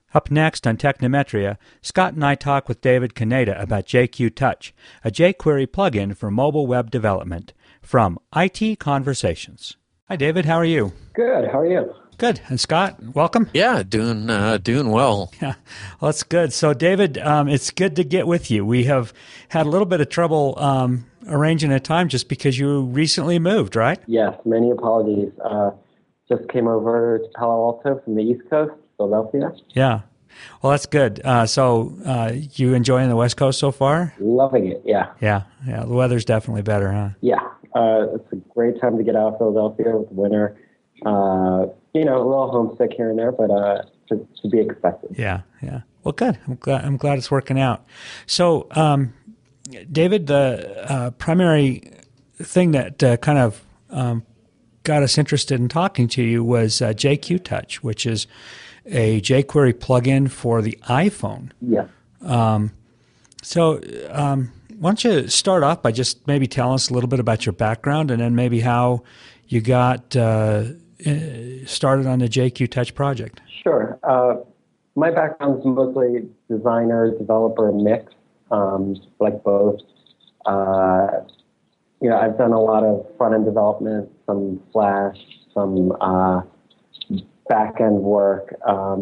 Up next on Technometria, Scott and I talk with David Kaneda about JQ Touch, a jQuery plugin for mobile web development, from IT Conversations. Hi, David. How are you? Good. How are you? Good. And Scott, welcome. Yeah, doing well. Yeah, well, that's good. So, David, it's good to get with you. We have had a little bit of trouble arranging a time just because you recently moved, right? Yes. Many apologies. Just came over to Palo Alto from the East Coast, Philadelphia. Yeah. Well, that's good. So you enjoying the West Coast so far? Loving it, yeah. Yeah. The weather's definitely better, huh? Yeah. It's a great time to get out of Philadelphia with winter. A little homesick here and there, but to be expected. Yeah. Well, good. I'm glad it's working out. So, David, the primary thing that kind of got us interested in talking to you was JQ Touch, which is a jQuery plugin for the iPhone. Yeah. So why don't you start off by just maybe telling us a little bit about your background and then maybe how you got started on the JQ Touch project? Sure. My background is mostly designer, developer mix, like both. I've done a lot of front-end development, some Flash, some back-end work.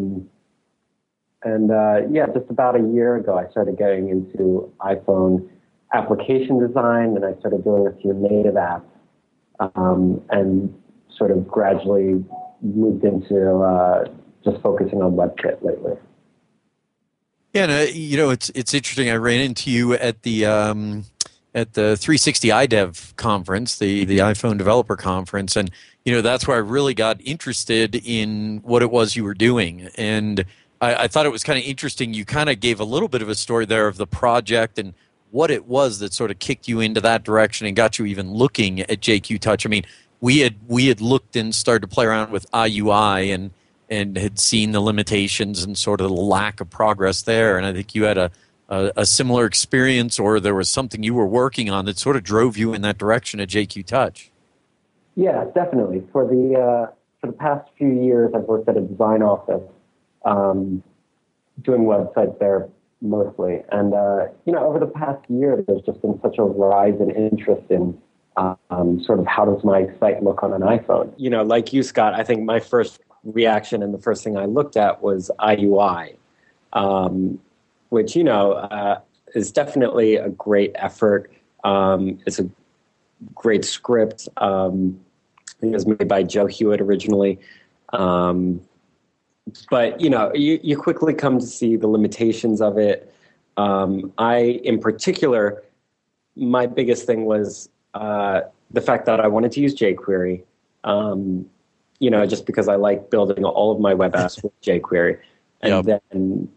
Just about a year ago, I started getting into iPhone application design, and I started doing a few native apps, and sort of gradually moved into just focusing on WebKit lately. Yeah, and, it's interesting. I ran into you at the 360 iDev conference, the iPhone developer conference, and that's where I really got interested in what it was you were doing. And I thought it was kind of interesting. You kind of gave a little bit of a story there of the project and what it was that sort of kicked you into that direction and got you even looking at JQ Touch. I mean, we had looked and started to play around with IUI and had seen the limitations and sort of the lack of progress there. And I think you had a similar experience, or there was something you were working on that sort of drove you in that direction at JQ Touch. Yeah, definitely. For the past few years, I've worked at a design office, doing websites there mostly. And over the past year, there's just been such a rise in interest in sort of how does my site look on an iPhone. Like you, Scott, I think my first reaction and the first thing I looked at was IUI, which is definitely a great effort. It's a great script. It was made by Joe Hewitt originally. But, you quickly come to see the limitations of it. In particular, my biggest thing was the fact that I wanted to use jQuery, just because I like building all of my web apps with jQuery. And then,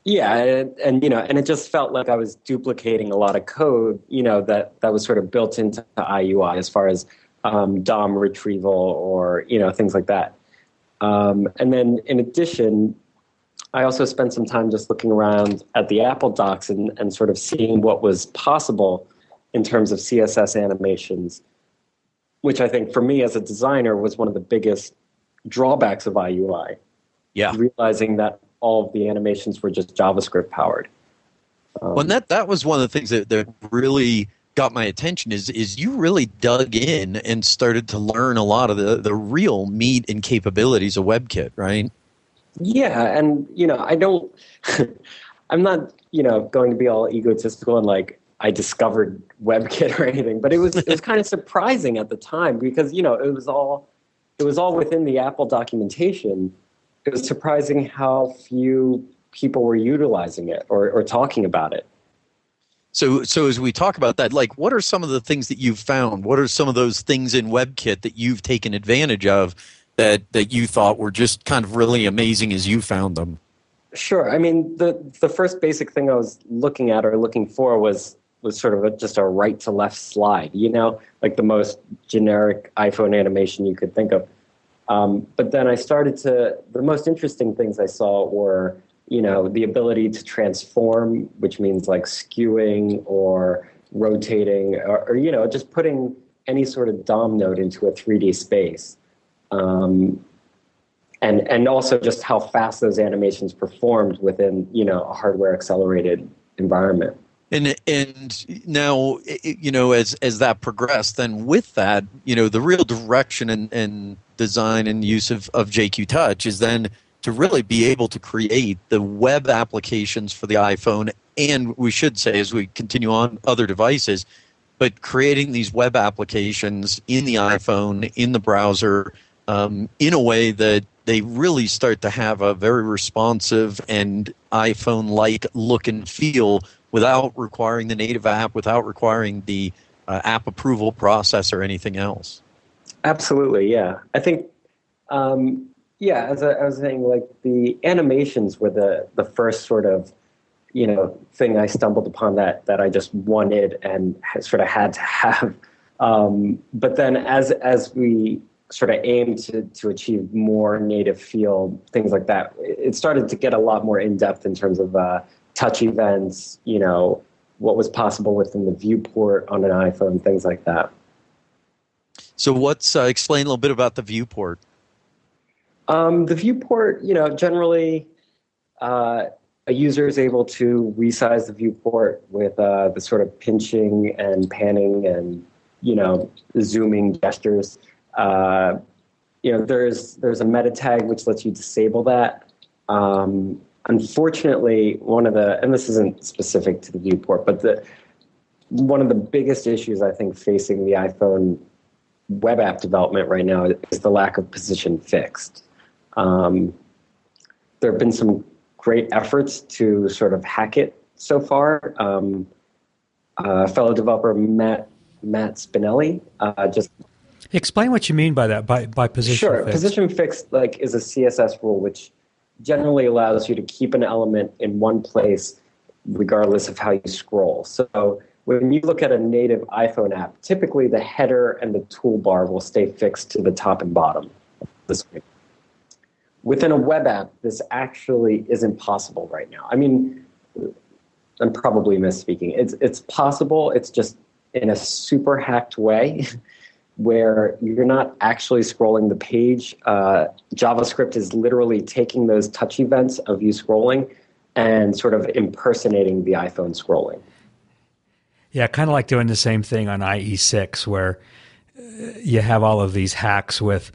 and it just felt like I was duplicating a lot of code, that was sort of built into IUI as far as DOM retrieval or, things like that. And then in addition, I also spent some time just looking around at the Apple docs and sort of seeing what was possible in terms of CSS animations, which I think for me as a designer was one of the biggest drawbacks of IUI. Yeah. Realizing that all of the animations were just JavaScript powered. And that was one of the things that really got my attention is you really dug in and started to learn a lot of the real meat and capabilities of WebKit, right? Yeah, and I don't I'm not, going to be all egotistical and like I discovered WebKit or anything, but it was kind of surprising at the time because it was all within the Apple documentation. It was surprising how few people were utilizing it or talking about it. So as we talk about that, like, what are some of the things that you've found? What are some of those things in WebKit that you've taken advantage of that you thought were just kind of really amazing as you found them? Sure. I mean, the first basic thing I was looking at or looking for was sort of just a right to left slide, like the most generic iPhone animation you could think of. But then the most interesting things I saw were, the ability to transform, which means like skewing or rotating or just putting any sort of DOM node into a 3D space. and also just how fast those animations performed within, a hardware accelerated environment. And now, as that progressed, then with that, the real direction and design and use of JQ Touch is then to really be able to create the web applications for the iPhone, and we should say, as we continue on, other devices, but creating these web applications in the iPhone, in the browser, in a way that they really start to have a very responsive and iPhone-like look and feel without requiring the native app, without requiring the app approval process or anything else. Absolutely, yeah. I think, as I was saying, like the animations were the first sort of, thing I stumbled upon that I just wanted and sort of had to have. But then as we sort of aimed to achieve more native feel, things like that, it started to get a lot more in-depth in terms of touch events, what was possible within the viewport on an iPhone, things like that. So what's explain a little bit about the viewport? The viewport, generally a user is able to resize the viewport with the sort of pinching and panning and, zooming gestures. There's a meta tag which lets you disable that. Unfortunately, and this isn't specific to the viewport, but one of the biggest issues I think facing the iPhone web app development right now is the lack of position fixed. There have been some great efforts to sort of hack it so far. Fellow developer Matt Spinelli just explain what you mean by that, by position Sure. fixed. Position fixed is a CSS rule which generally allows you to keep an element in one place regardless of how you scroll. So when you look at a native iPhone app, typically the header and the toolbar will stay fixed to the top and bottom of the screen. Within a web app, this actually isn't possible right now. I mean, I'm probably misspeaking. It's possible. It's just in a super hacked way where you're not actually scrolling the page. JavaScript is literally taking those touch events of you scrolling and sort of impersonating the iPhone scrolling. Yeah, kind of like doing the same thing on IE6 where you have all of these hacks with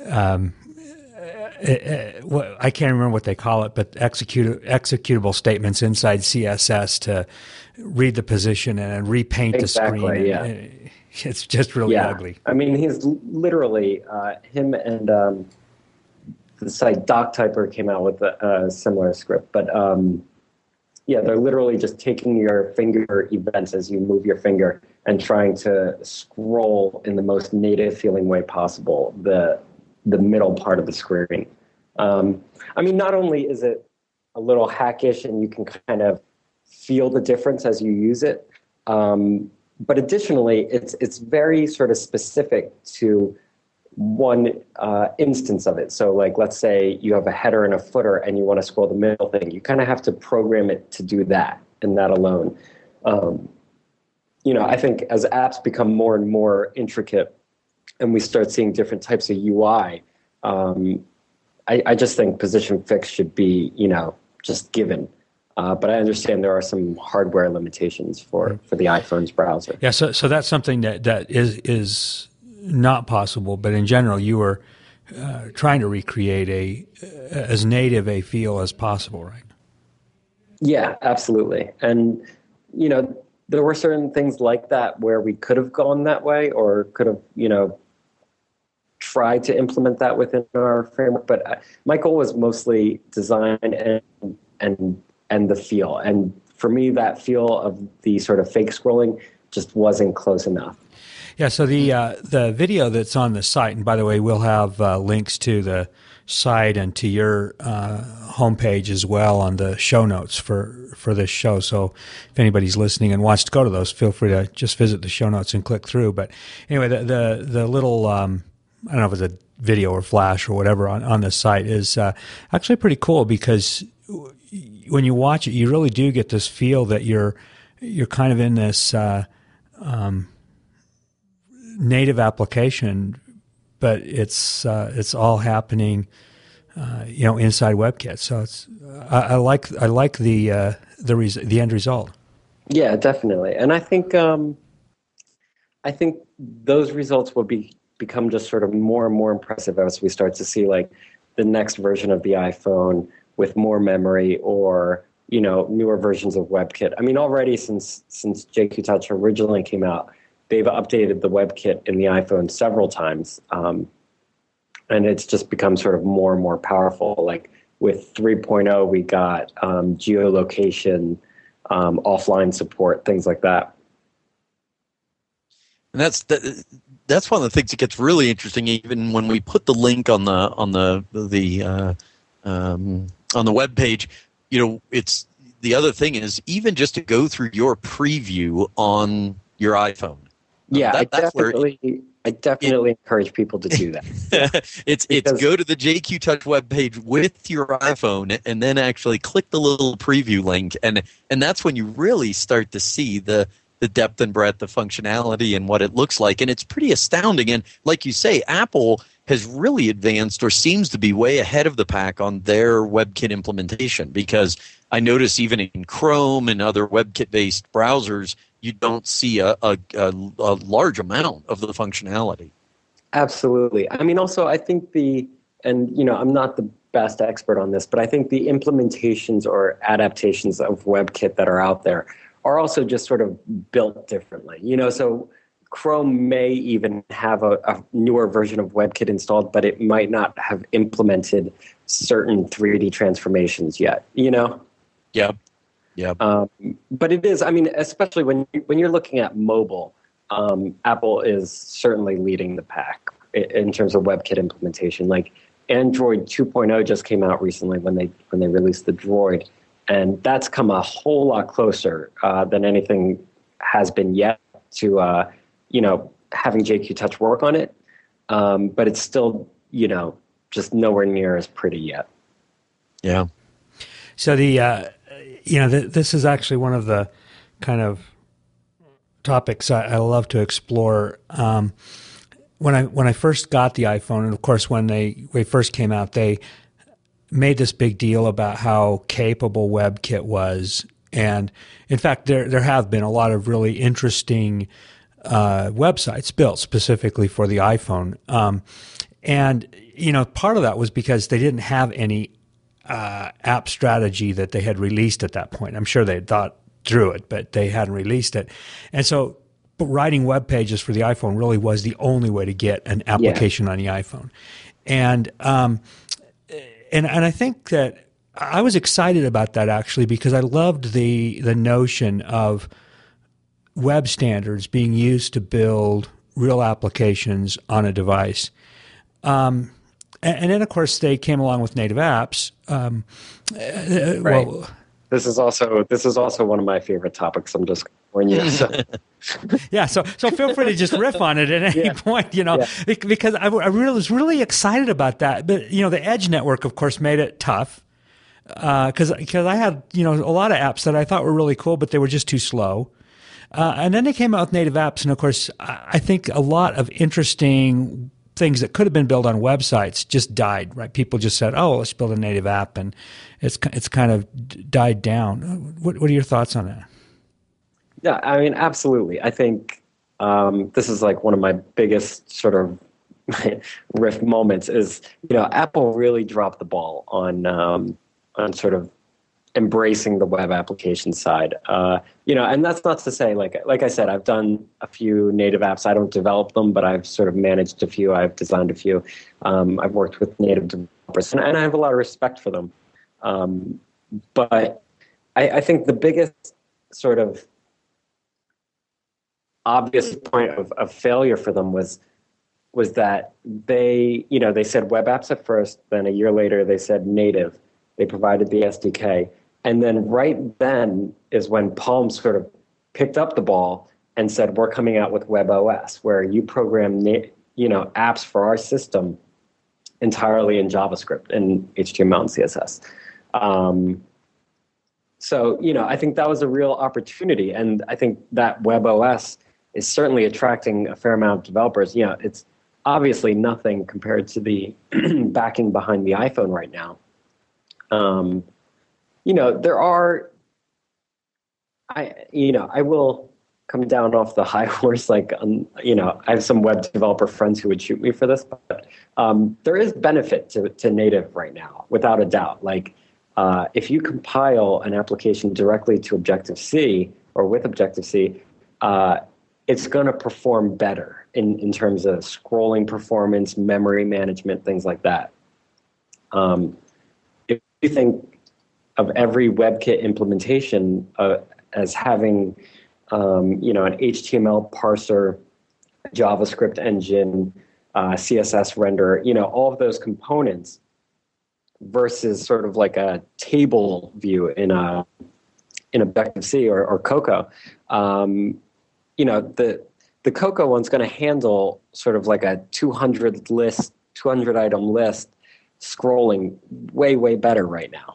I can't remember what they call it, but executable statements inside CSS to read the position and repaint the screen. Yeah. It's just really ugly. I mean, he's literally, him and the site DocTyper came out with a similar script. But they're literally just taking your finger events as you move your finger and trying to scroll in the most native feeling way possible, the middle part of the screen. I mean, not only is it a little hackish and you can kind of feel the difference as you use it, but additionally, it's very sort of specific to one instance of it. So like, let's say you have a header and a footer and you want to scroll the middle thing. You kind of have to program it to do that and that alone. I think as apps become more and more intricate and we start seeing different types of UI, I just think position fix should be, just given. But I understand there are some hardware limitations for the iPhone's browser. Yeah, so that's something that is not possible. But in general, you were trying to recreate as native a feel as possible, right? Yeah, absolutely. And there were certain things like that where we could have gone that way or could have tried to implement that within our framework. But my goal was mostly design and the feel. And for me, that feel of the sort of fake scrolling just wasn't close enough. Yeah, so the video that's on the site, and by the way, we'll have links to the site and to your homepage as well on the show notes for this show. So if anybody's listening and wants to go to those, feel free to just visit the show notes and click through. But anyway, the little, I don't know if it's a video or flash or whatever on the site is actually pretty cool because when you watch it, you really do get this feel that you're kind of in this native application, but it's all happening inside WebKit. So I like the end result. Yeah, definitely. And I think those results will become just sort of more and more impressive as we start to see like the next version of the iPhone with more memory, or newer versions of WebKit. I mean, already since JQ Touch originally came out, they've updated the WebKit in the iPhone several times, and it's just become sort of more and more powerful. Like with 3.0, we got geolocation, offline support, things like that. And that's one of the things that gets really interesting. Even when we put the link on the web page, it's the other thing is even just to go through your preview on your iPhone. Yeah, I definitely encourage people to do that. It's go to the JQ Touch web page with your iPhone and then actually click the little preview link, and that's when you really start to see the depth and breadth of functionality and what it looks like. And it's pretty astounding. And like you say, Apple has really advanced or seems to be way ahead of the pack on their WebKit implementation, because I notice even in Chrome and other WebKit-based browsers, you don't see a large amount of the functionality. Absolutely. I mean, also, I think I'm not the best expert on this, but I think the implementations or adaptations of WebKit that are out there are also just sort of built differently. So Chrome may even have a newer version of WebKit installed, but it might not have implemented certain 3D transformations yet, Yeah. But it is, I mean, especially when you're looking at mobile, Apple is certainly leading the pack in terms of WebKit implementation. Like Android 2.0 just came out recently when they released the Droid, and that's come a whole lot closer than anything has been yet to having JQ Touch work on it. But it's still just nowhere near as pretty yet. Yeah. So this is actually one of the kind of topics I love to explore. When I first got the iPhone, and of course when they first came out, they made this big deal about how capable WebKit was, and in fact, there have been a lot of really interesting websites built specifically for the iPhone, and part of that was because they didn't have any app strategy that they had released at that point. I'm sure they had thought through it, but they hadn't released it. And so writing web pages for the iPhone really was the only way to get an application on the iPhone. And I think that I was excited about that actually, because I loved the notion of web standards being used to build real applications on a device. And then, of course, they came along with native apps. Right. Well, this is also one of my favorite topics. I'm just warning you. So. Yeah, so feel free to just riff on it at any point, because I was really excited about that. But the Edge network, of course, made it tough because I had a lot of apps that I thought were really cool, but they were just too slow. And then they came out with native apps, and of course, I think a lot of interesting things that could have been built on websites just died. Right? People just said, "Oh, let's build a native app," and it's kind of died down. What are your thoughts on that? Yeah, I mean, absolutely. I think this is like one of my biggest sort of riff moments is, Apple really dropped the ball on sort of embracing the web application side. And that's not to say, like I said, I've done a few native apps. I don't develop them, but I've sort of managed a few. I've designed a few. I've worked with native developers, and I have a lot of respect for them. But I think the biggest sort of obvious point of failure for them was that they said web apps at first, then a year later they said native. They provided the SDK. And then right then is when Palm sort of picked up the ball and said, we're coming out with WebOS, where you program apps for our system entirely in JavaScript and HTML and CSS. So, I think that was a real opportunity. And I think that WebOS is certainly attracting a fair amount of developers. obviously nothing compared to the backing behind the iPhone right now. There are, I will come down off the high horse. I have some web developer friends who would shoot me for this, but there is benefit to native right now, without a doubt. If you compile an application directly to Objective-C or with Objective-C, it's going to perform better in terms of scrolling performance, memory management, things like that. If you think of every WebKit implementation as having, an HTML parser, JavaScript engine, CSS renderer, all of those components versus sort of like a table view in Objective-C or Cocoa, the Cocoa one's going to handle sort of like a 200 item list scrolling way, way better right now.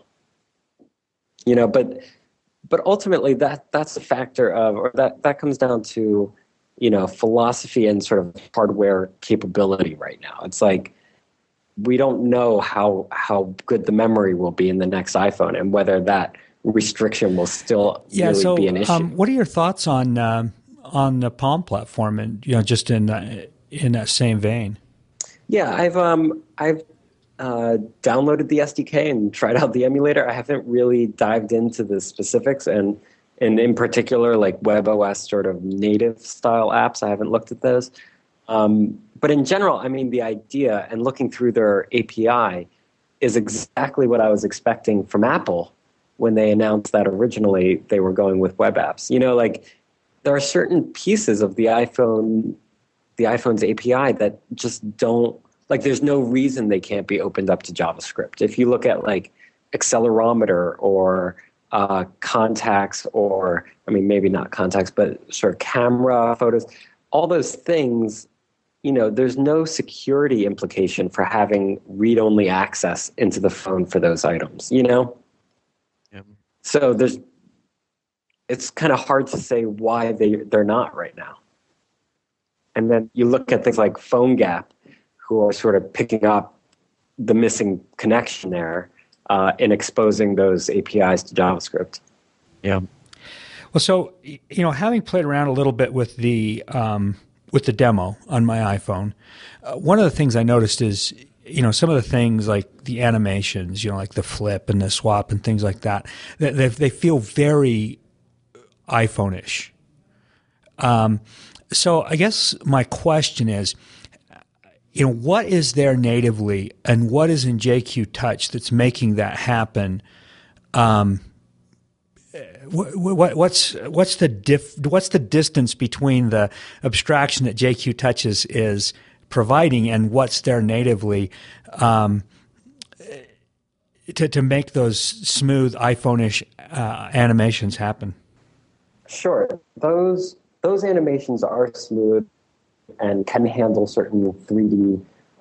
But ultimately that's a factor of, or that comes down to, philosophy and sort of hardware capability right now. It's like, we don't know how good the memory will be in the next iPhone and whether that restriction will still be an issue. What are your thoughts on the Palm platform, and just in that same vein? Yeah, I've downloaded the SDK and tried out the emulator. I haven't really dived into the specifics, and in particular, like WebOS sort of native style apps, I haven't looked at those. But in general, I mean, the idea and looking through their API is exactly what I was expecting from Apple when they announced that originally they were going with web apps. There are certain pieces of the iPhone's API that just don't, there's no reason they can't be opened up to JavaScript. If you look at accelerometer or contacts, or, maybe not contacts, but sort of camera photos, all those things, there's no security implication for having read-only access into the phone for those items, Yeah. So it's kind of hard to say why they're not right now. And then you look at things like PhoneGap, who are sort of picking up the missing connection there in exposing those APIs to JavaScript. Yeah. Well, so, having played around a little bit with the demo on my iPhone, one of the things I noticed is, some of the things like the animations, like the flip and the swap and things like that, they feel very iPhone-ish. So I guess my question is, what is there natively and what is in JQ Touch that's making that happen? What's the distance between the abstraction that JQ Touch is providing and what's there natively to make those smooth iPhone-ish animations happen? Sure, those animations are smooth and can handle certain 3D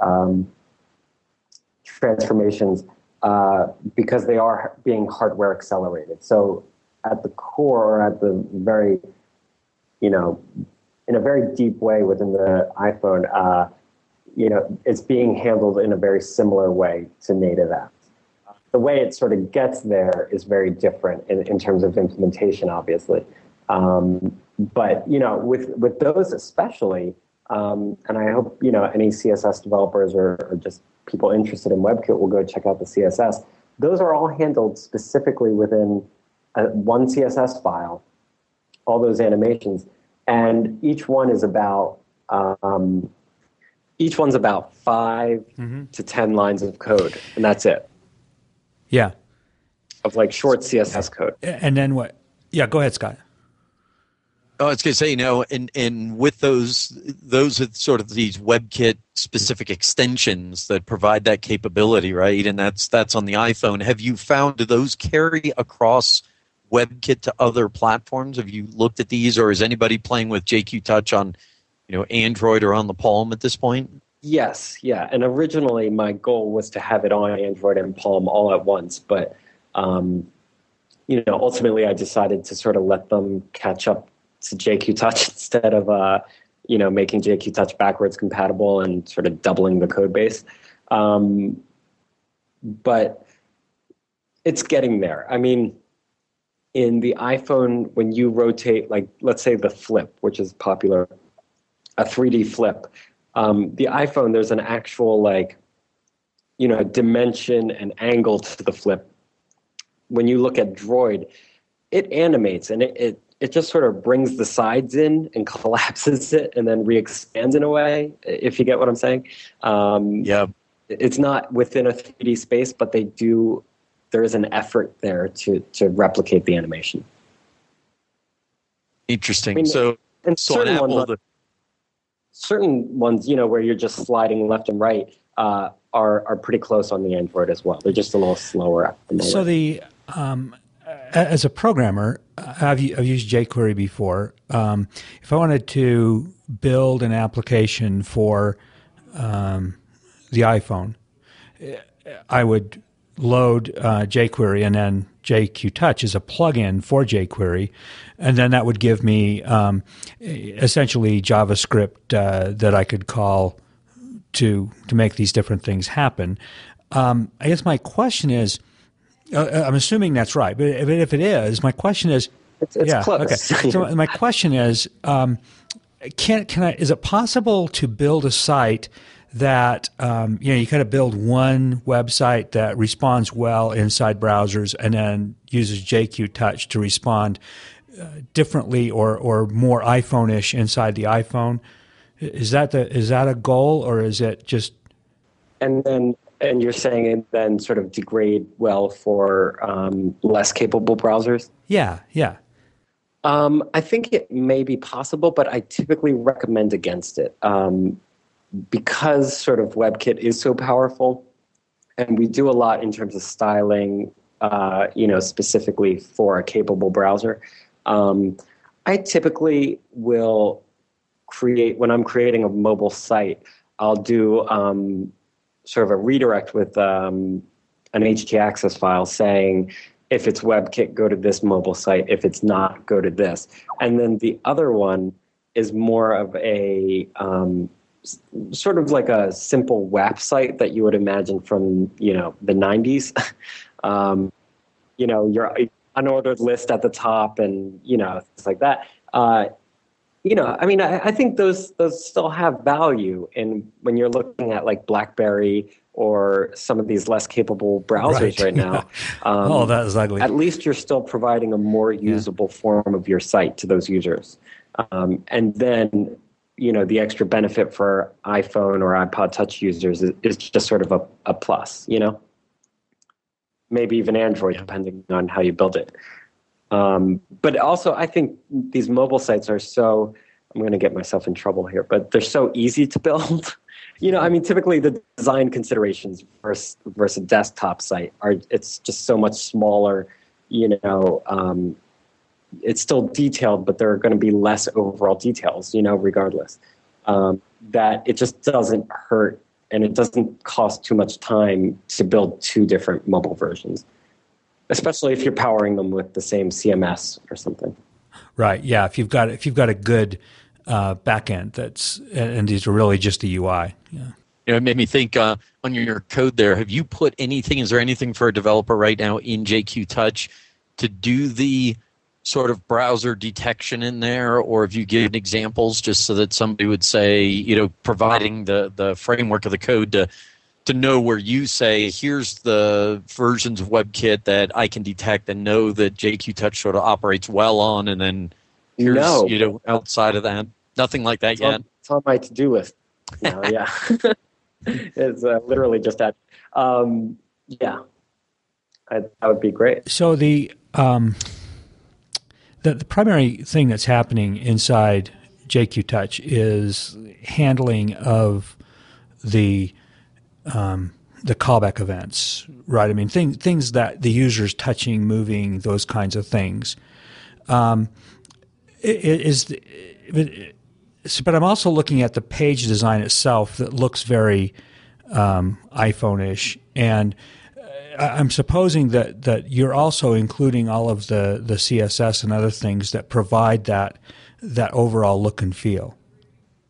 transformations because they are being hardware accelerated. So at the core, or at the very, in a very deep way within the iPhone, it's being handled in a very similar way to native apps. The way it sort of gets there is very different in terms of implementation, obviously. But, with those especially, and I hope, any CSS developers or just people interested in WebKit will go check out the CSS. Those are all handled specifically within one CSS file, all those animations. And each one is about, each one's about 5 to 10 lines of code, and that's it. Yeah. Of short CSS code. And then what? Yeah, go ahead, Scott. Oh, I was going to say, and with those are sort of these WebKit specific extensions that provide that capability, right? And that's on the iPhone. Have you found, do those carry across WebKit to other platforms? Have you looked at these, or is anybody playing with JQ Touch on, Android or on the Palm at this point? Yes, yeah. And originally my goal was to have it on Android and Palm all at once, but ultimately I decided to sort of let them catch up to JQ Touch instead of making JQ Touch backwards compatible and sort of doubling the code base. But it's getting there. I mean, in the iPhone, when you rotate, like, let's say the flip, which is popular, a 3D flip, the iPhone, there's an actual, like, dimension and angle to the flip. When you look at Droid, it animates, and it just sort of brings the sides in and collapses it and then re-expands in a way, if you get what I'm saying. Yeah. It's not within a 3D space, but there is an effort there to replicate the animation. Interesting. I mean, so and on Apple, certain ones, where you're just sliding left and right, are pretty close on the Android as well. They're just a little slower at the moment. So as a programmer, I've used jQuery before. If I wanted to build an application for the iPhone, I would load jQuery, and then JQ Touch is a plugin for jQuery, and then that would give me essentially JavaScript that I could call to make these different things happen. I guess my question is, I'm assuming that's right, but if it is, my question is, it's close. Okay. So my question is, is it possible to build a site that you kind of build one website that responds well inside browsers and then uses JQ Touch to respond differently or more iPhone-ish inside the iPhone? Is that a goal, or is it just? And you're saying it then sort of degrade well for less capable browsers? Yeah. I think it may be possible, but I typically recommend against it. Because sort of WebKit is so powerful, and we do a lot in terms of styling, specifically for a capable browser. I typically will when I'm creating a mobile site, I'll do sort of a redirect with an htaccess file saying, if it's WebKit, go to this mobile site. If it's not, go to this. And then the other one is more of a sort of like a simple WAP site that you would imagine from, the 90s. Your unordered list at the top and, things like that. I think those still have value when you're looking at like BlackBerry or some of these less capable browsers right now. That is ugly. At least you're still providing a more usable form of your site to those users. And then, the extra benefit for iPhone or iPod Touch users is just sort of a plus, maybe even Android, depending on how you build it. But also, I think these mobile sites are I'm going to get myself in trouble here, but they're so easy to build. Typically the design considerations versus a desktop site it's just so much smaller, it's still detailed, but there are going to be less overall details, regardless. That it just doesn't hurt, and it doesn't cost too much time to build two different mobile versions, especially if you're powering them with the same CMS or something. Right. Yeah. If you've got a good backend and these are really just the UI. Yeah. It made me think on your code there. Have you put anything? Is there anything for a developer right now in JQ Touch to do the sort of browser detection in there, or have you given examples just so that somebody would say, providing the framework of the code to know where you say, here's the versions of WebKit that I can detect and know that JQ Touch sort of operates well on, and then here's, outside of that, nothing like that yet. It's on my to-do list. Yeah. It's literally just that. That would be great. So the primary thing that's happening inside JQ Touch is handling of the callback events, right? I mean, things that the user's touching, moving, those kinds of things. But I'm also looking at the page design itself that looks very iPhone-ish, and I'm supposing that you're also including all of the CSS and other things that provide that overall look and feel.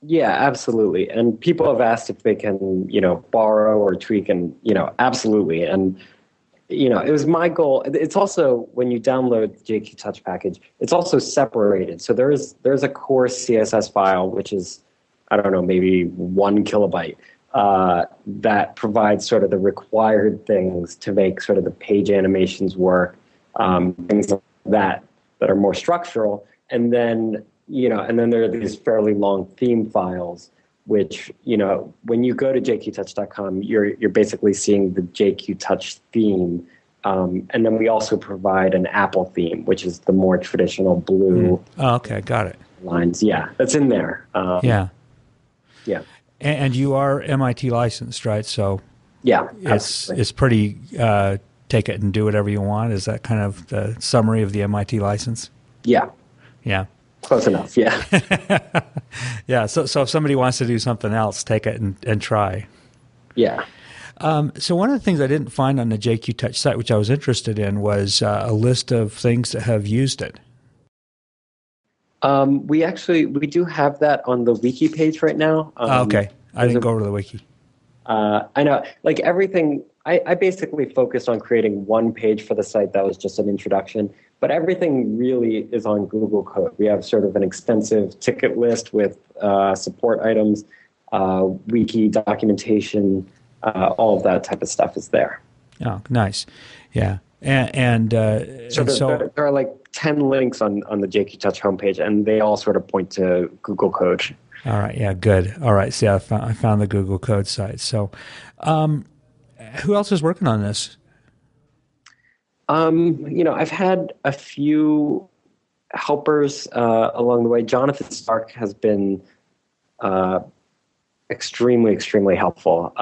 Yeah, absolutely. And people have asked if they can, borrow or tweak, and, absolutely. And, it was my goal. It's also, when you download the JQ Touch package, it's also separated. So there's a core CSS file, which is, I don't know, maybe 1 kilobyte, that provides sort of the required things to make sort of the page animations work, things like that are more structural. And then, and then there are these fairly long theme files, which, when you go to jqtouch.com, you're basically seeing the JQ Touch theme. And then we also provide an Apple theme, which is the more traditional blue. Oh, okay, got it. Lines. Yeah, that's in there. Yeah. Yeah. And you are MIT licensed, right? So Yeah, it's pretty take it and do whatever you want. Is that kind of the summary of the MIT license? Yeah. Yeah. Close enough, yeah. Yeah, so if somebody wants to do something else, take it and try. Yeah. So one of the things I didn't find on the JQ Touch site, which I was interested in, was a list of things that have used it. We do have that on the wiki page right now. Okay. I didn't go over to the wiki. I know, like everything, I basically focused on creating one page for the site that was just an introduction, but everything really is on Google Code. We have sort of an extensive ticket list with support items, wiki documentation, all of that type of stuff is there. Oh, nice. Yeah. So there are like 10 links on the JQ Touch homepage, and they all sort of point to Google Code. All right. Yeah, good. All right. See, I found the Google Code site. So who else is working on this? I've had a few helpers along the way. Jonathan Stark has been extremely, extremely helpful.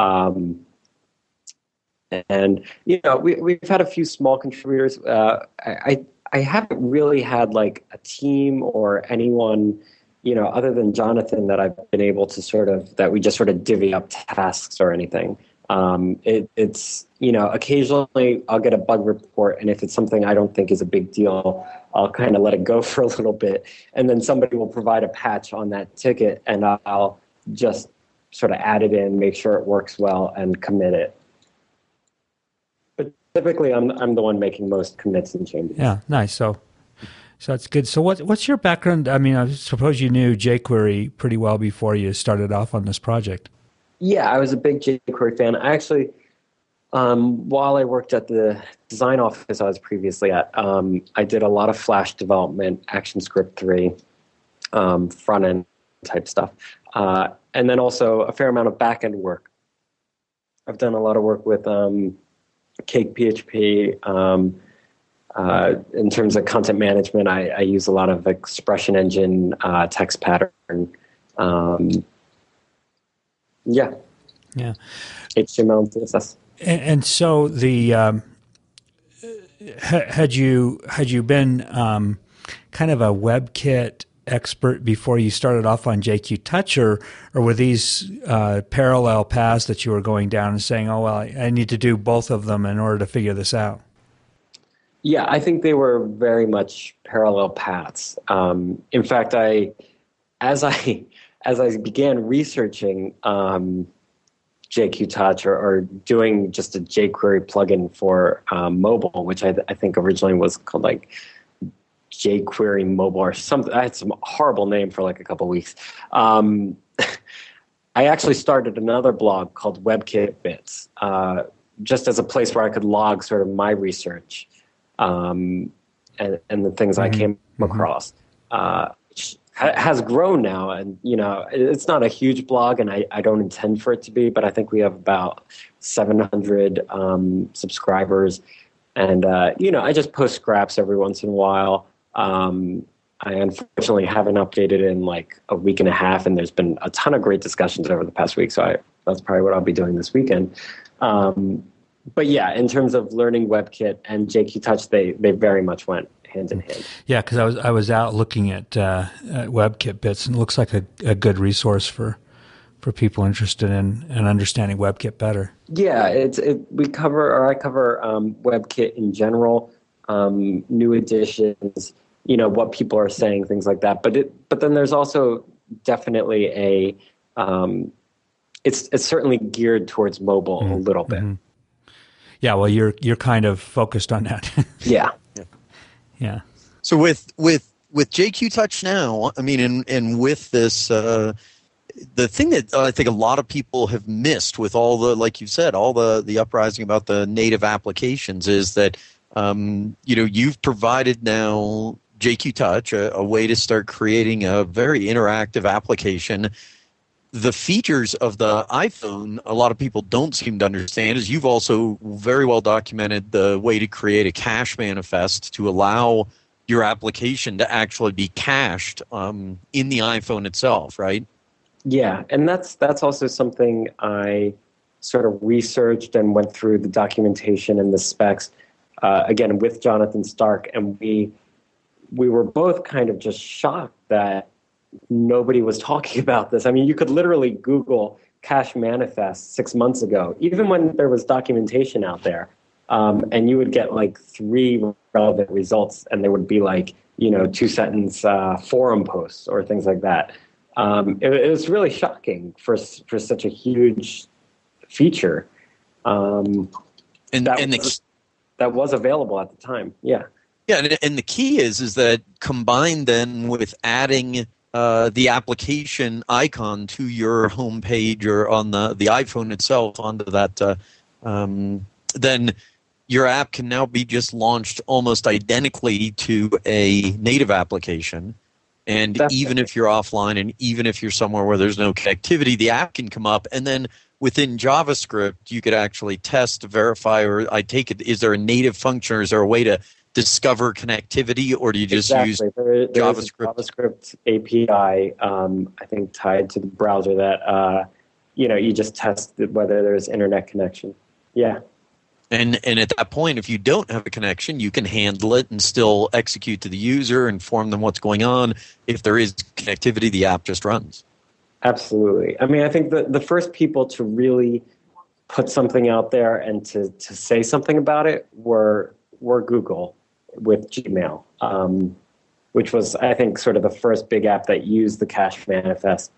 And, we've had a few small contributors. I haven't really had like a team or anyone, other than Jonathan, that I've been able to that we just sort of divvy up tasks or anything. It's, occasionally I'll get a bug report, and if it's something I don't think is a big deal, I'll kind of let it go for a little bit. And then somebody will provide a patch on that ticket, and I'll just sort of add it in, make sure it works well, and commit it. But typically I'm the one making most commits and changes. Yeah, nice. So that's good. So what's your background? I mean, I suppose you knew jQuery pretty well before you started off on this project. Yeah, I was a big jQuery fan. I actually, while I worked at the design office I was previously at, I did a lot of Flash development, ActionScript 3, front-end type stuff, and then also a fair amount of back-end work. I've done a lot of work with Cake PHP. In terms of content management, I use a lot of expression engine, text pattern. Yeah. HTML and CSS. And so had you been kind of a WebKit expert before you started off on JQ Touch, or were these parallel paths that you were going down and saying, oh, well, I need to do both of them in order to figure this out? Yeah, I think they were very much parallel paths. In fact, as I began researching JQ Touch or doing just a jQuery plugin for mobile, which I think originally was called like jQuery Mobile or something. I had some horrible name for like a couple of weeks. I actually started another blog called WebKit Bits, just as a place where I could log sort of my research and the things I came across. Which has grown now, and it's not a huge blog, and I don't intend for it to be, but I think we have about 700 subscribers, and I just post scraps every once in a while. I unfortunately haven't updated in like a week and a half, and there's been a ton of great discussions over the past week, so that's probably what I'll be doing this weekend. But yeah, in terms of learning WebKit and JQ Touch, they very much went hand in hand. Yeah, because I was out looking at WebKit Bits, and it looks like a good resource for people interested in understanding WebKit better. Yeah, I cover WebKit in general, new additions, what people are saying, things like that. But then there's also definitely it's certainly geared towards mobile a little bit. Yeah, well, you're kind of focused on that. Yeah. Yeah. So with JQ Touch now, I mean, and with this, the thing that I think a lot of people have missed with all the, like you said, all the uprising about the native applications is that, you've provided now JQ Touch a way to start creating a very interactive application. The features of the iPhone, a lot of people don't seem to understand, is you've also very well documented the way to create a cache manifest to allow your application to actually be cached in the iPhone itself, right? Yeah, and that's also something I sort of researched and went through the documentation and the specs, again, with Jonathan Stark, and we were both kind of just shocked that nobody was talking about this. I mean, you could literally Google cache manifest 6 months ago, even when there was documentation out there, and you would get like 3 relevant results, and they would be like, 2-sentence forum posts or things like that. It was really shocking for such a huge feature. That was available at the time. Yeah. Yeah, and the key is that combined then with adding the application icon to your home page or on the iPhone itself onto that, then your app can now be just launched almost identically to a native application. And Definitely. Even if you're offline and even if you're somewhere where there's no connectivity, the app can come up. And then within JavaScript, you could actually test, verify, or I take it, is there a native function or is there a way to discover connectivity, or do you just use There's JavaScript? a JavaScript API, I think, tied to the browser that, you just test whether there's internet connection. Yeah. And at that point, if you don't have a connection, you can handle it and still execute to the user, inform them what's going on. If there is connectivity, the app just runs. Absolutely. I mean, I think the first people to really put something out there and to say something about it were Google with Gmail, which was, I think, sort of the first big app that used the cache manifest.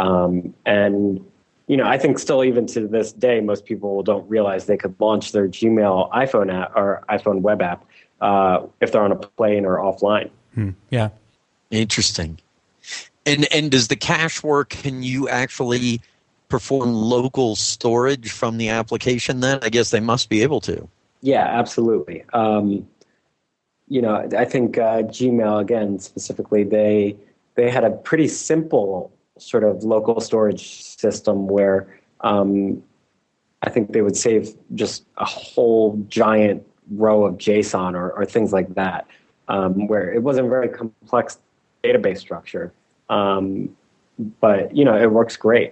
And I think still even to this day, most people don't realize they could launch their Gmail iPhone app or iPhone web app if they're on a plane or offline. Yeah. Interesting. And does the cache work? Can you actually perform local storage from the application then? I guess they must be able to. Yeah, absolutely. I think Gmail, again, specifically, they had a pretty simple sort of local storage system where I think they would save just a whole giant row of JSON or things like that, where it wasn't a very complex database structure. But, it works great.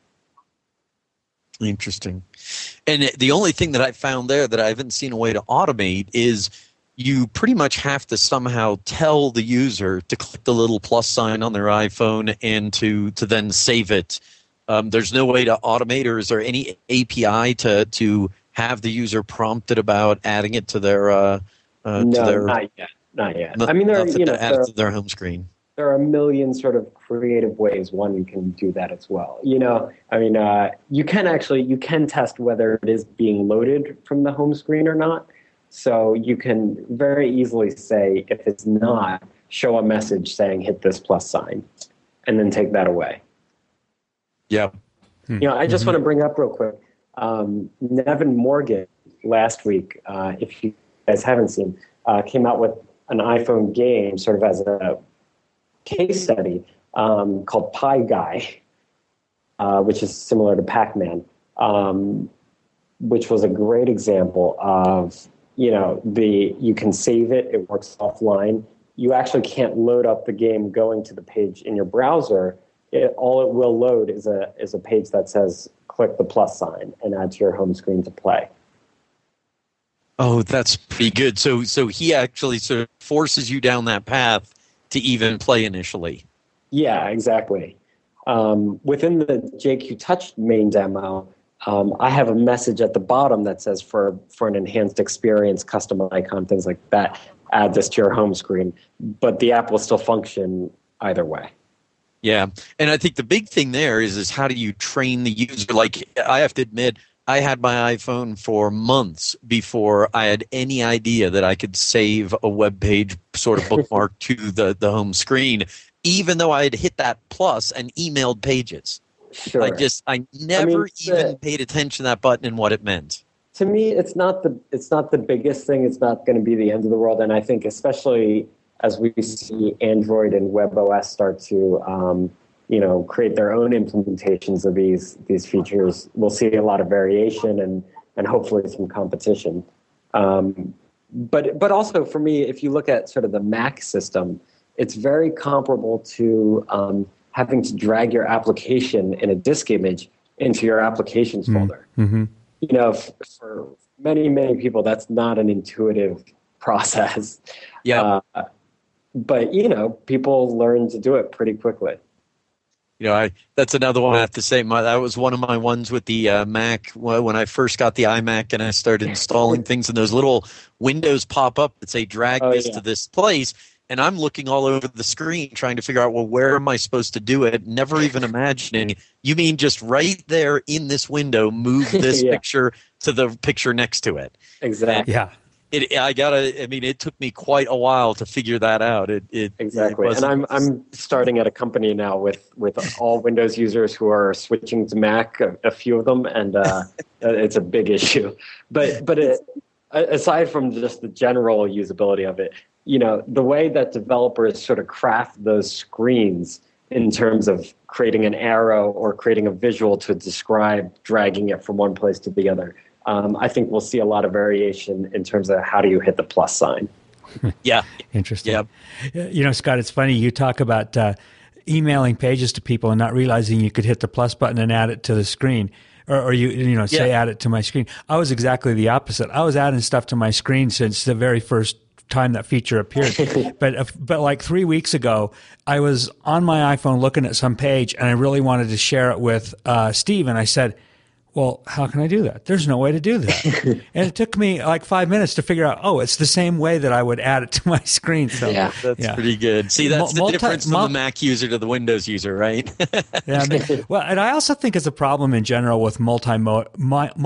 Interesting. And the only thing that I found there that I haven't seen a way to automate is you pretty much have to somehow tell the user to click the little plus sign on their iPhone and to then save it. There's no way to automate, or is there any API to have the user prompted about adding it to their not yet. I mean, add it to their home screen. There are a million sort of creative ways one can do that as well. You can test whether it is being loaded from the home screen or not. So you can very easily say, if it's not, show a message saying hit this plus sign, and then take that away. Yeah. I just want to bring up real quick, Nevin Morgan last week, if you guys haven't seen, came out with an iPhone game sort of as a case study called Pie Guy, which is similar to Pac-Man, which was a great example of, you can save it, it works offline. You actually can't load up the game going to the page in your browser. All it will load is a page that says click the plus sign and add to your home screen to play. Oh, that's pretty good. So he actually sort of forces you down that path to even play initially. Yeah, exactly. Within the JQ Touch main demo, I have a message at the bottom that says for an enhanced experience, custom icon, things like that, add this to your home screen. But the app will still function either way. Yeah. And I think the big thing there is how do you train the user? Like, I have to admit, I had my iPhone for months before I had any idea that I could save a web page sort of bookmark to the home screen, even though I had hit that plus and emailed pages. Sure. I never even paid attention to that button and what it meant. To me, it's not the biggest thing. It's not going to be the end of the world. And I think especially as we see Android and WebOS start to create their own implementations of these features, we'll see a lot of variation and hopefully some competition. But also for me, if you look at sort of the Mac system, it's very comparable to having to drag your application in a disk image into your applications folder. Mm-hmm. For many, many people, that's not an intuitive process. Yeah. But, people learn to do it pretty quickly. That's another one I have to say. That was one of my ones with the Mac when I first got the iMac and I started installing things, and those little windows pop up that say drag this to this place. And I'm looking all over the screen trying to figure out, well, where am I supposed to do it? Never even imagining, you mean just right there in this window, move this picture to the picture next to it. Exactly. Yeah. It took me quite a while to figure that out. Exactly. And I'm starting at a company now with all Windows users who are switching to Mac, a few of them, and it's a big issue. But aside from just the general usability of it, the way that developers sort of craft those screens in terms of creating an arrow or creating a visual to describe dragging it from one place to the other, I think we'll see a lot of variation in terms of how do you hit the plus sign. Yeah. Interesting. Yep. Scott, it's funny. You talk about emailing pages to people and not realizing you could hit the plus button and add it to the screen. Or say add it to my screen. I was exactly the opposite. I was adding stuff to my screen since the very first time that feature appeared. but like 3 weeks ago, I was on my iPhone looking at some page and I really wanted to share it with Steve. And I said, well, how can I do that? There's no way to do that. And it took me like 5 minutes to figure out, it's the same way that I would add it to my screen. So that's pretty good. See, that's the difference from the Mac user to the Windows user, right? Yeah. And I also think it's a problem in general with multimodal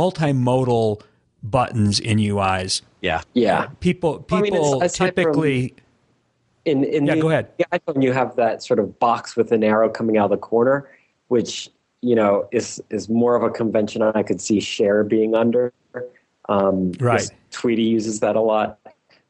buttons in UIs. Yeah. People typically. Go ahead. The iPhone, you have that sort of box with an arrow coming out of the corner, which is more of a convention I could see Share being under. Right. Tweety uses that a lot.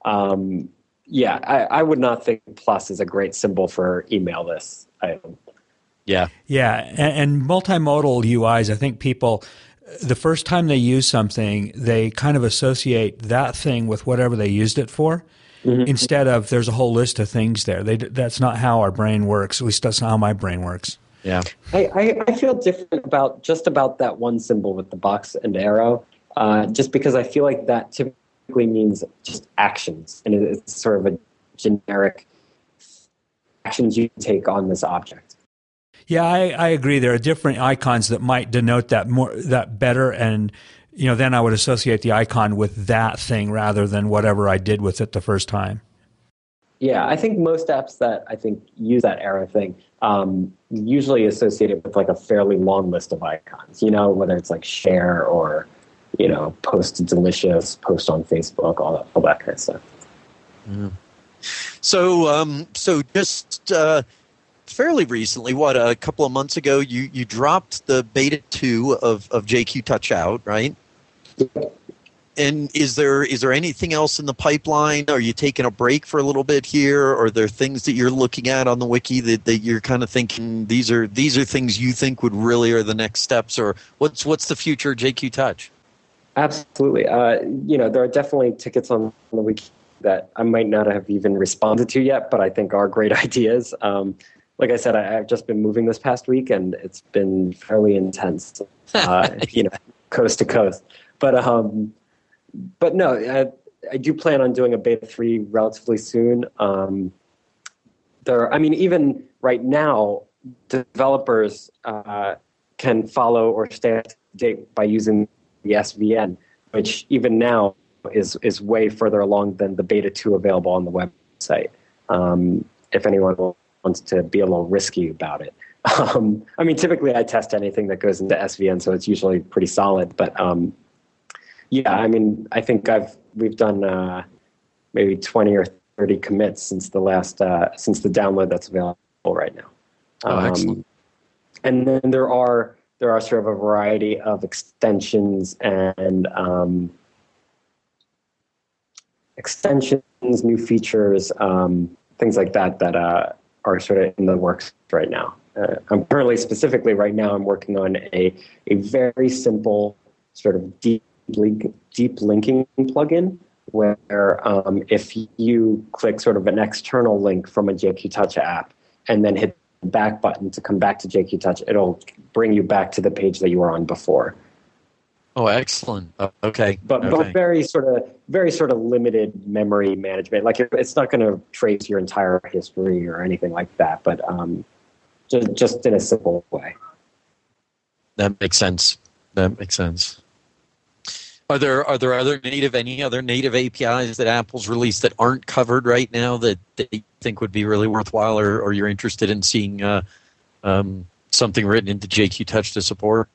I would not think plus is a great symbol for email this item. Yeah. And multimodal UIs, I think people, the first time they use something, they kind of associate that thing with whatever they used it for. Mm-hmm. Instead of there's a whole list of things there. That's not how our brain works. At least that's not how my brain works. Yeah, I feel different about that one symbol with the box and arrow, just because I feel like that typically means just actions, and it's sort of a generic actions you take on this object. Yeah, I agree. There are different icons that might denote that better, and then I would associate the icon with that thing rather than whatever I did with it the first time. Yeah, I think most apps that I think use that arrow thing usually associate it with like a fairly long list of icons, whether it's like Share or, Post Delicious, Post on Facebook, all that kind of stuff. Yeah. So just fairly recently, a couple of months ago, you dropped the beta 2 of JQ Touch out, right? Yep. And is there anything else in the pipeline? Are you taking a break for a little bit here? Or are there things that you're looking at on the wiki that you're kind of thinking these are things you think would really are the next steps? Or what's the future of JQ Touch? Absolutely. There are definitely tickets on the wiki that I might not have even responded to yet, but I think are great ideas. Like I said, I've just been moving this past week, and it's been fairly intense, coast to coast. But no, I do plan on doing a beta 3 relatively soon. Even right now, developers can follow or stay up to date by using the SVN, which even now is way further along than the beta 2 available on the website. If anyone wants to be a little risky about it. I mean, typically I test anything that goes into SVN, so it's usually pretty solid. But yeah, I mean, I think we've done maybe 20 or 30 commits since the download that's available right now. Excellent. And then there are sort of a variety of extensions and new features, things like that are sort of in the works right now. I'm currently, specifically right now, I'm working on a very simple sort of deep linking plugin where if you click sort of an external link from a JQ Touch app and then hit the back button to come back to JQ Touch, it'll bring you back to the page that you were on before. Oh, excellent. Okay. But very sort of limited memory management. Like it's not going to trace your entire history or anything like that, but just in a simple way. That makes sense. Are there any other native APIs that Apple's released that aren't covered right now that you think would be really worthwhile, or you're interested in seeing something written into JQ Touch to support?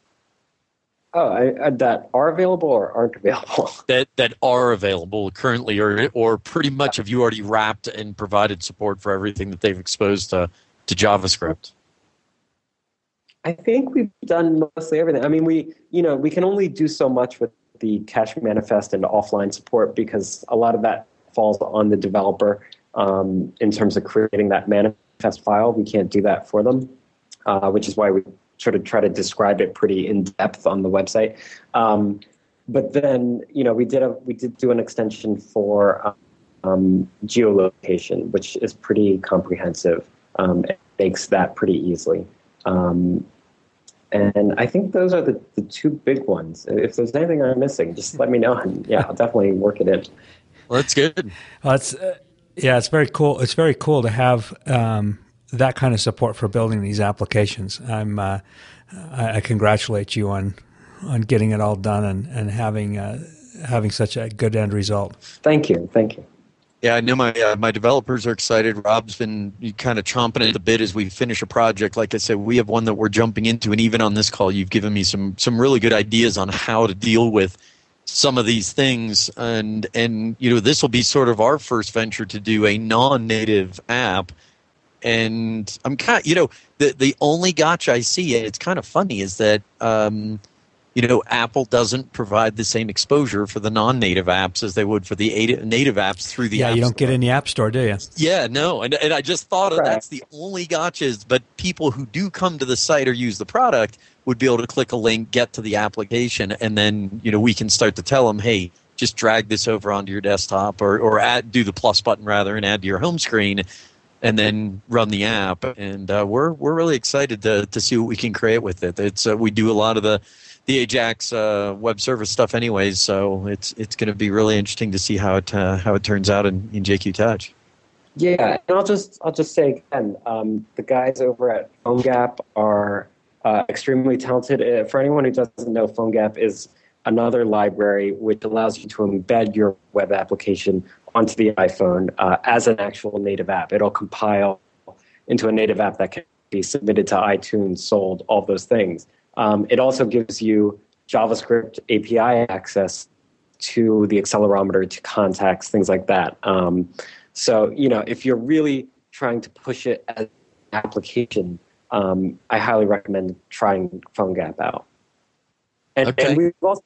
That are available or aren't available? That are available currently, or pretty much have you already wrapped and provided support for everything that they've exposed to JavaScript? I think we've done mostly everything. I mean, we can only do so much with the cache manifest and offline support because a lot of that falls on the developer in terms of creating that manifest file. We can't do that for them, which is why we sort of try to describe it pretty in depth on the website. But then, we did do an extension for geolocation, which is pretty comprehensive. It makes that pretty easily. And I think those are the two big ones. If there's anything I'm missing, just let me know. And yeah, I'll definitely work it in. Well, that's good. Well, it's very cool. It's very cool to have that kind of support for building these applications. I congratulate you on getting it all done and having such a good end result. Thank you. Yeah, I know my developers are excited. Rob's been kind of chomping at the bit as we finish a project. Like I said, we have one that we're jumping into, and even on this call, you've given me some really good ideas on how to deal with some of these things. And this will be sort of our first venture to do a non-native app. And I'm kind of, the only gotcha I see, and it's kind of funny, is that Apple doesn't provide the same exposure for the non-native apps as they would for the native apps through the App Store. You don't get in the App Store, do you? Yeah, no. And I just thought that's the only gotchas. But people who do come to the site or use the product would be able to click a link, get to the application, and then we can start to tell them, hey, just drag this over onto your desktop or do the plus button rather and add to your home screen, and then run the app. And we're really excited to see what we can create with it. It's we do a lot of the Ajax web service stuff anyways, so it's going to be really interesting to see how it turns out in JQ Touch. Yeah, and I'll just say again, the guys over at PhoneGap are extremely talented. For anyone who doesn't know, PhoneGap is another library which allows you to embed your web application onto the iPhone as an actual native app. It'll compile into a native app that can be submitted to iTunes, sold, all those things. It also gives you JavaScript API access to the accelerometer, to contacts, things like that. So, if you're really trying to push it as an application, I highly recommend trying PhoneGap out. And we've also,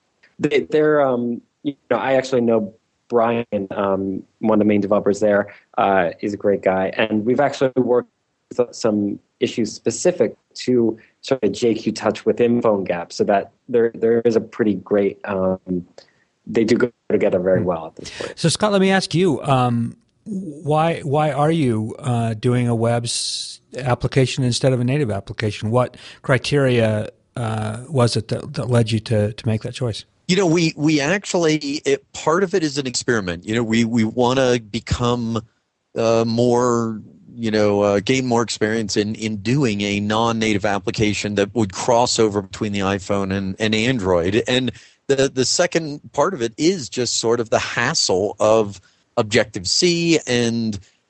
I actually know Brian, one of the main developers there, is a great guy. And we've actually worked with some issues specific to sort of JQ Touch within PhoneGap, so that there is a pretty great, they do go together very well at this point. So Scott, let me ask you, why are you doing a web application instead of a native application? What criteria was it that led you to make that choice? We actually, part of it is an experiment. We want to become more, gain more experience in doing a non-native application that would cross over between the iPhone and Android. And the second part of it is just sort of the hassle of Objective-C and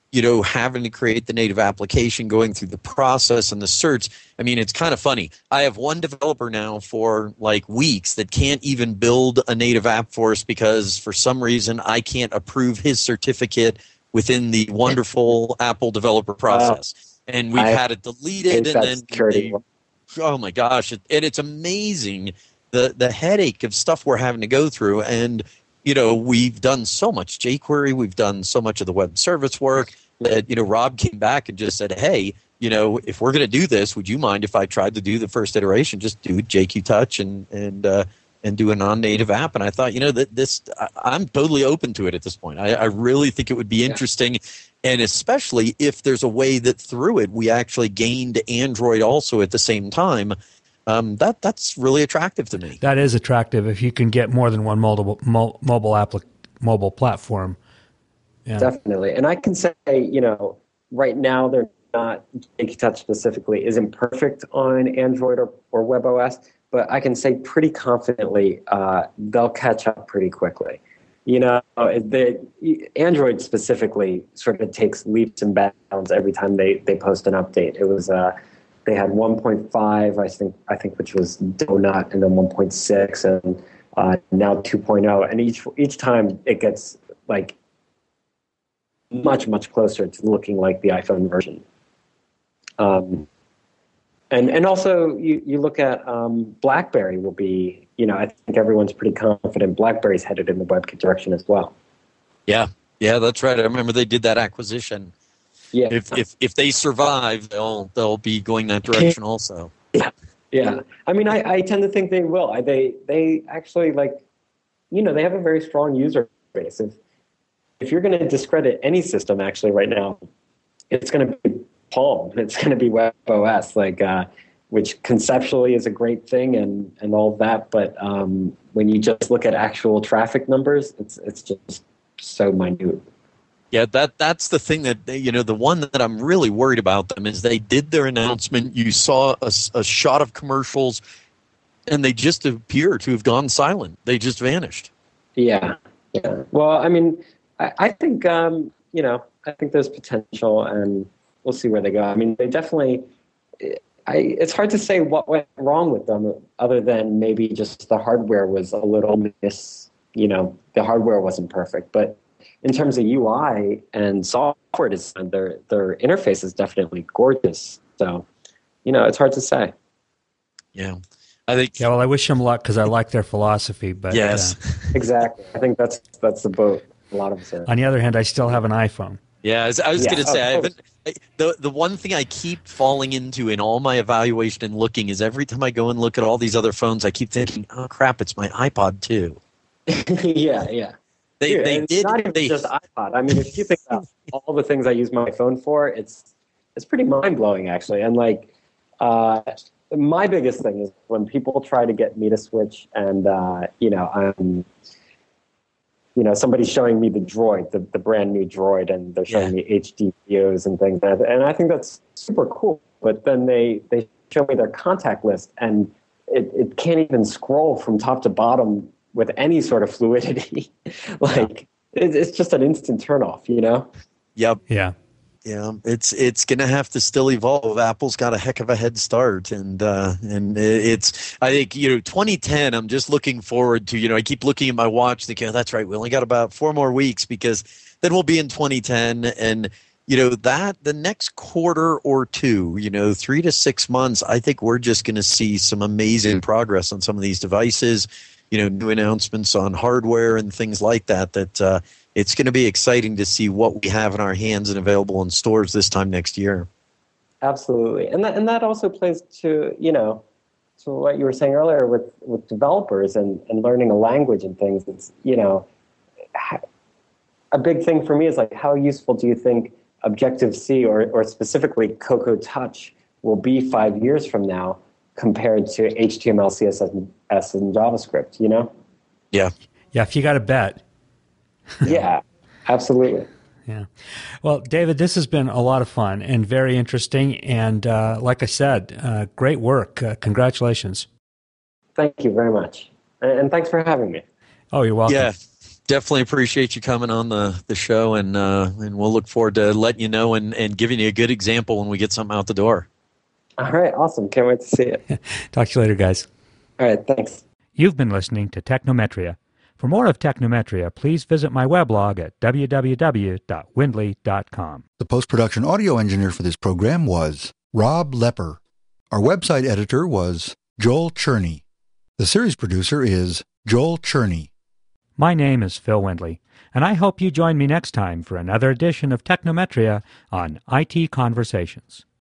having to create the native application, going through the process and the certs. I mean, it's kind of funny. I have one developer now for like weeks that can't even build a native app for us because for some reason I can't approve his certificate within the wonderful Apple developer process. And we've had it deleted, and then oh my gosh, and it's amazing the headache of stuff we're having to go through. And we've done so much jQuery, we've done so much of the web service work that Rob came back and just said, hey, if we're going to do this, would you mind if I tried to do the first iteration, just do JQ Touch and do a non-native app? And I thought, I'm totally open to it at this point. I really think it would be interesting, and especially if there's a way that through it we actually gained Android also at the same time. That's really attractive to me. That is attractive if you can get more than one mobile platform. Yeah. Definitely. And I can say, right now they're not, JQ Touch specifically isn't perfect on Android or WebOS, but I can say pretty confidently they'll catch up pretty quickly. Android specifically sort of takes leaps and bounds every time they post an update. It was they had 1.5, I think, which was Donut, and then 1.6, and now 2.0, and each time it gets like much closer to looking like the iPhone version. And also you look at BlackBerry will be, I think everyone's pretty confident BlackBerry's headed in the WebKit direction as well. Yeah, that's right. I remember they did that acquisition. Yeah. If they survive, they'll be going that direction also. Yeah. I mean, I tend to think they will. They actually they have a very strong user base. If you're going to discredit any system actually right now, it's going to be Palm. It's going to be WebOS, which conceptually is a great thing and all of that. But when you just look at actual traffic numbers, it's just so minute. Yeah, that's the thing that the one that I'm really worried about them is they did their announcement. You saw a shot of commercials, and they just appear to have gone silent. They just vanished. Yeah. Well, I mean, I think I think there's potential, and we'll see where they go. I mean, they definitely. It's hard to say what went wrong with them, other than maybe just the hardware was a little the hardware wasn't perfect, but. In terms of UI and software design, their interface is definitely gorgeous. So, it's hard to say. Yeah, I think. Yeah, well, I wish them luck because I like their philosophy. But yes, exactly. I think that's the boat a lot of us are. On the other hand, I still have an iPhone. Yeah, I was going to say, I haven't. The one thing I keep falling into in all my evaluation and looking is every time I go and look at all these other phones, I keep thinking, oh crap, it's my iPod too. Yeah. They did not even just iPod. I mean, if you think about all the things I use my phone for, it's pretty mind blowing actually. And my biggest thing is when people try to get me to switch, and I'm somebody's showing me the Droid, the brand new Droid, and they're showing me HD videos and things, and I think that's super cool. But then they show me their contact list, and it can't even scroll from top to bottom with any sort of fluidity. It's just an instant turnoff, Yep. Yeah. Yeah, it's going to have to still evolve. Apple's got a heck of a head start, and it's, I think 2010. I'm just looking forward to. I keep looking at my watch, thinking, oh, that's right, we only got about 4 more weeks because then we'll be in 2010, and that the next quarter or two, 3 to 6 months, I think we're just going to see some amazing progress on some of these devices. New announcements on hardware and things like that, it's going to be exciting to see what we have in our hands and available in stores this time next year. Absolutely. And that also plays to, to what you were saying earlier with developers and learning a language and things. It's, a big thing for me is how useful do you think Objective-C or specifically Cocoa Touch will be 5 years from now compared to HTML, CSS, and JavaScript, Yeah. Yeah, if you got to bet. Yeah, absolutely. Yeah. Well, David, this has been a lot of fun and very interesting. And like I said, great work. Congratulations. Thank you very much. And thanks for having me. Oh, you're welcome. Yeah. Definitely appreciate you coming on the show, and we'll look forward to letting you know and giving you a good example when we get something out the door. All right, awesome. Can't wait to see it. Talk to you later, guys. All right, thanks. You've been listening to Technometria. For more of Technometria, please visit my weblog at www.windley.com. The post-production audio engineer for this program was Rob Lepper. Our website editor was Joel Cherney. The series producer is Joel Cherney. My name is Phil Windley, and I hope you join me next time for another edition of Technometria on IT Conversations.